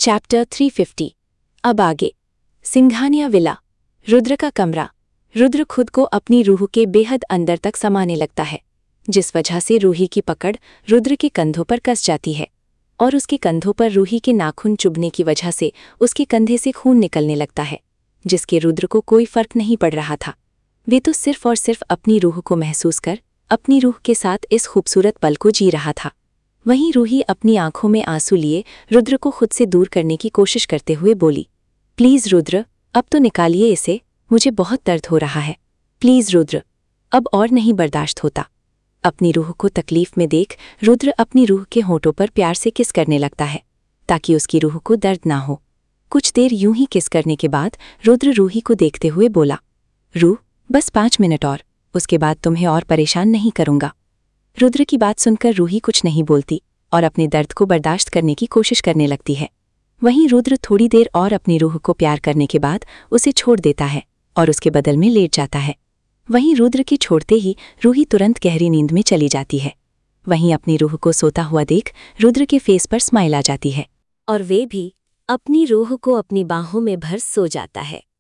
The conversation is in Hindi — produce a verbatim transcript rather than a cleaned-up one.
Chapter three fifty. अब आगे। सिंघानिया विला। रुद्र का कमरा। रुद्र खुद को अपनी रूह के बेहद अंदर तक समाने लगता है, जिस वजह से रूही की पकड़ रुद्र के कंधों पर कस जाती है और उसके कंधों पर रूही के नाखून चुभने की वजह से उसके कंधे से खून निकलने लगता है, जिसके रुद्र को कोई फर्क नहीं पड़ रहा था। वे तो सिर्फ और सिर्फ अपनी रूह को महसूस कर अपनी रूह के साथ इस खूबसूरत पल को जी रहा था। वहीं रूही अपनी आंखों में आंसू लिए रुद्र को खुद से दूर करने की कोशिश करते हुए बोली, प्लीज़ रुद्र, अब तो निकालिए इसे, मुझे बहुत दर्द हो रहा है। प्लीज़ रुद्र, अब और नहीं बर्दाश्त होता। अपनी रूह को तकलीफ में देख रुद्र अपनी रूह के होंठों पर प्यार से किस करने लगता है, ताकि उसकी रूह को दर्द ना हो। कुछ देर यूं ही किस करने के बाद रुद्र रूही को देखते हुए बोला, रूह, बस पाँच मिनट और, उसके बाद तुम्हें और परेशान नहीं करूँगा। रुद्र की बात सुनकर रूही कुछ नहीं बोलती और अपने दर्द को बर्दाश्त करने की कोशिश करने लगती है। वहीं रुद्र थोड़ी देर और अपनी रूह को प्यार करने के बाद उसे छोड़ देता है और उसके बदल में लेट जाता है। वहीं रुद्र के छोड़ते ही रूही तुरंत गहरी नींद में चली जाती है। वहीं अपनी रूह को सोता हुआ देख रुद्र के फेस पर स्माइल आ जाती है और वे भी अपनी रूह को अपनी बाहों में भर सो जाता है।